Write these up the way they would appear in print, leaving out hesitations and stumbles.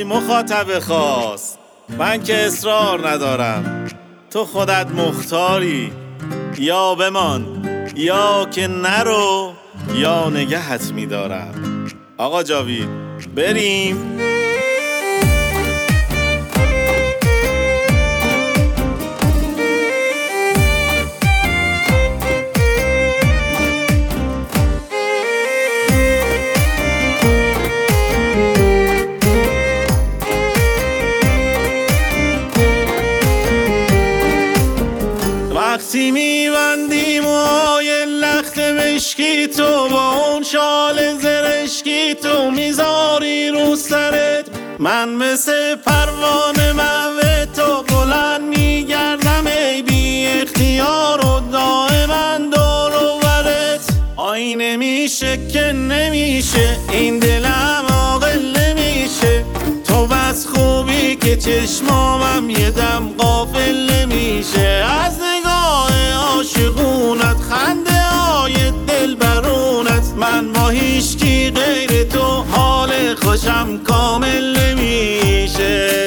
ای مخاطب خاص، من که اصرار ندارم، تو خودت مختاری، یا بمان یا که نرو یا نگهت می‌دارم. آقا جاوید بریم. وقتی میبندی موهای لخت مشکی تو با اون شال زرشکی تو میذاری رو سرت، من مثل پروانه محو تو بلند میگردم ای بی اختیار و دائما دور و برت. آی نمیشه که نمیشه این دلم عاقل نمیشه، تو بس خوبی که چشمامم یه دم غافل نمیشه. از عاشقونت خنده های دل برونت، من با هیچکی غیر تو حال خوشم کامل نمیشه.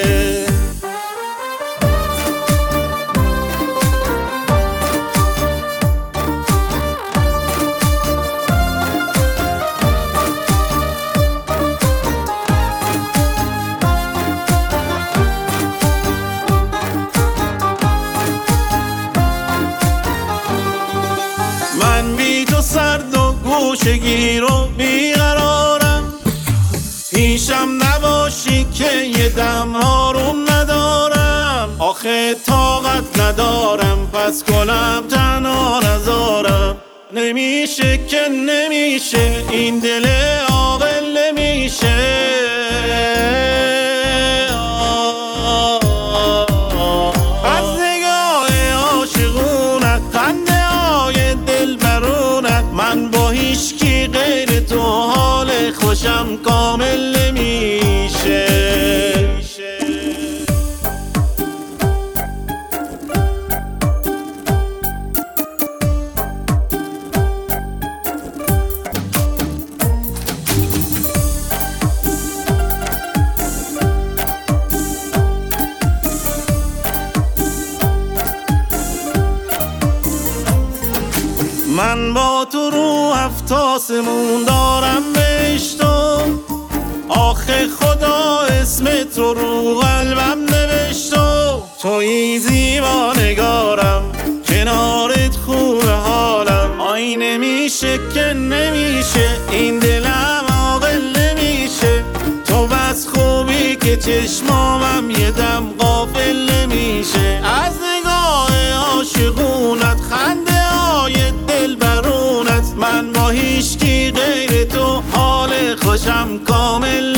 من بی تو سرد و گوشگیر و بیقرارم، پیشم نباشی که یه دم آروم ندارم. آخه طاقت ندارم پس کنم تنها نذارم، نمیشه که نمیشه این دل عاقل نمیشه. از نگاه عاشقونت خنده های دل برونت، من با هیچکی غیر تو حال خوشم کامل نمیشه. من با تو رو هفت آسمون دارم بهشتم، آخه خدا اسم تو رو قلبم نوشتم. توی زیبانگارم کنارت خوب حالم، آی نمیشه که نمیشه این دلم عاقل نمیشه، تو بس خوبی که چشمامم یه دم غافل نمیشه. از نگاه عاشقونت خنده های دل برونت، من با هیچکی غیر تو حال خوشم کامل